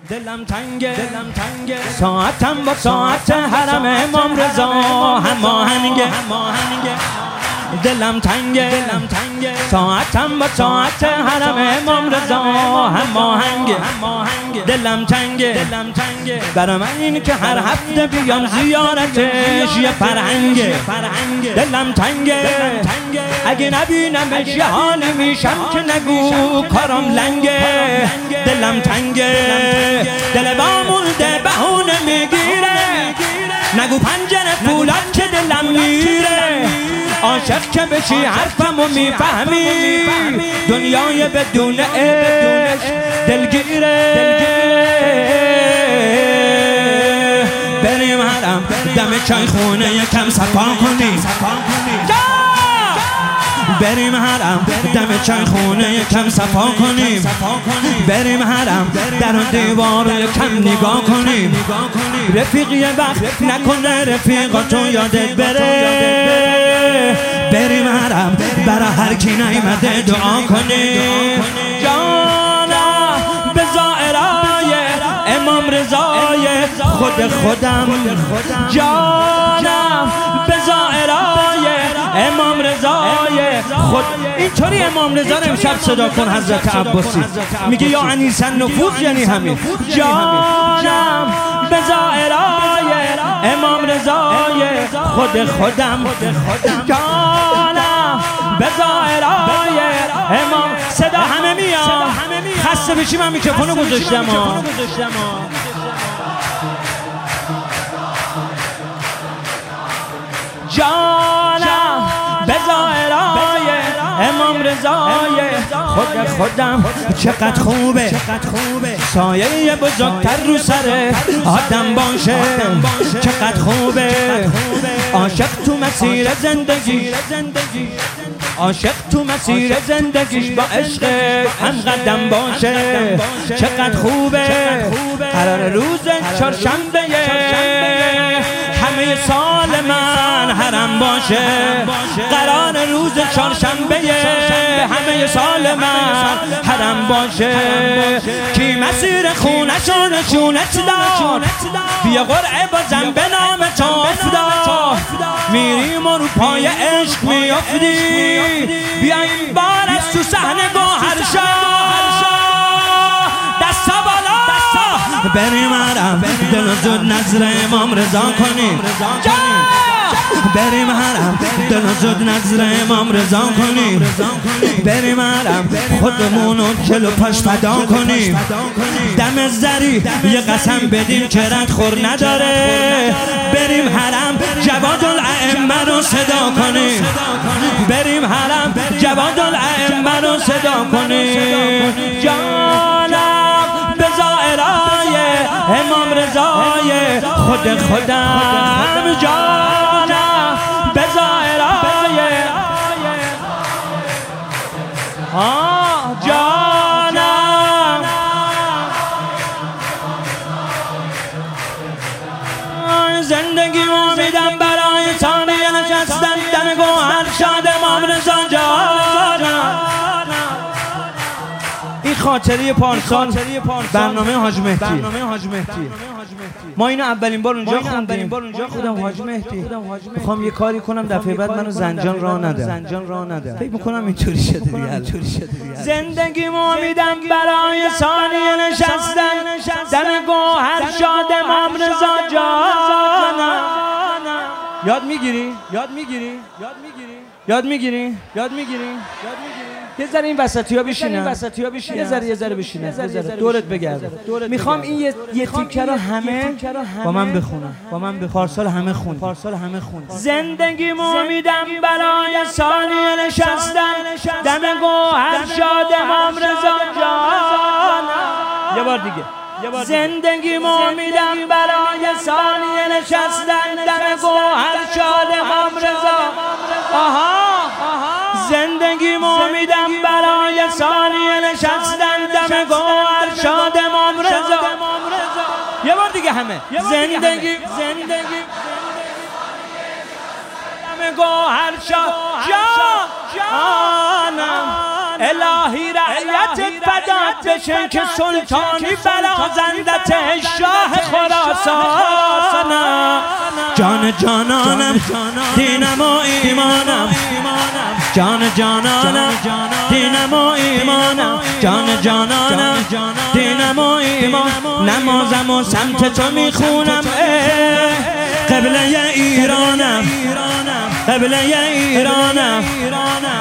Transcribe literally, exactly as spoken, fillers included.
دلم تنگه دلم تنگه ساعتم با ساعت حرم امام رضا هماهنگه هماهنگه دلم تنگه دلم تنگه ساعتم با ساعت حرم امام رضا هماهنگه هماهنگه دلم تنگه دلم تنگه برای من این که هر هفته بیام زیارتش یه فرهنگه فرهنگه دلم تنگه اگه نبینمش یه حالی میشم که نگو کارم لنگه دلم تنگه دل بامونده بهونه میگیره نگو پنجره فولاد که دلم میره عاشق که بشی حرفمو میفهمی دنیای بدون عشق دلگیره بریم حرم دم چای خونه یکم صفا کنیم بریم حرم دم چای خونه یکم صفا کنیم بریم حرم در و دیوار یکم نگاه کنیم رفیق یه وقت نکنه رفیقاتو یادت بره بریم حرم برا هر کی نیامده دعا کنیم جانا به زائرای امام رضای خود خودم جانا به زائرای امام رضای خود اینطوری امام رضا رو امشب صدا کن حضرت عباسی میگه یا انیس النفوس یعنی همین جانم به زائرای امام رضای خود خودم جانم به زائرای امام صدا همه میاد خسته بشی من میکروفونو گذاشتم جانم به زائرای امام رضای خود خودم چقدر خوبه سایه بزرگتر رو سر آدم باشه چقدر خوبه عاشق تو مسیر زندگی عاشق تو مسیر زندگیش با عشق هم قدم باشه چقدر خوبه قرار روز چهارشنبه همه سال من حرم باشه قرار روز چهارشنبه همه سال من حرم باشه کی مسیر خونشو نشونت داد بیا قرعه بازم به نام تو افتاد میریم و رو پای عشق میافتیم بیا این بار از تو صحنه گوهر شاه دستا بالا بریم حرم دل و زود نظر امام رضا کنیم بریم حرم دل و زود نظر امام رضا کنیم بریم حرم خودمونو جلو پاش فدا کنیم دم زری یه قسم بدیم که رد خور نداره بریم حرم جواد الائمه رو صدا کنیم بریم حرم جواد الائمه رو صدا کنیم جانم به زائرای امام رضای خود خودم جانم به زائرای آه جانم زندگی ما میدم برای ثانیه نشستن دم گوهر شاد امام رضا جانم این خاطره پارسال برنامه حاج مهدی ما اینو اولین بار اونجا خوندیم خودم حاج مهدی میخوام یه کاری کنم دفعه بعد منو زنجان راه نده زنجان راه نده فکر میکنم اینطوری شده دیگه زندگی ما میدم برای ثانیه نشستن دم گوهر شاد امام رضا جانم یاد میگیری یاد میگیری یاد میگیری یاد میگیری یاد میگیری یه ذره این وسطی‌ها بشینن یه ذره یه ذره بشینن یه ذره دورت بگرده میخوام این یه یه تیکه رو همه با من بخونن با من به پارسال همه خون پارسال همه خون زندگی مو میدم برای ثانیه نشستن دم گوهر شاد امام رضا جانم یه بار دیگه زندگی مو میدم برای ثانیه نشستن دم گوهر شاد امام رضا آها زندگی مو میدم برای ثانیه نشستن دم گوهر شاد امام رضا یه بار دیگه همه زندگی زندگی دم گوهر شاد جانم الهی رعیتت فدات بشن که سلطانی برازندت شاه خراسانم. جان جانانم دینم و ایمانم، جان جانانم دینم و ایمانم، جان جانانم دینم و ایمان. نمازم و سمت تو میخونم، قبله ایرانم، قبله ایرانم.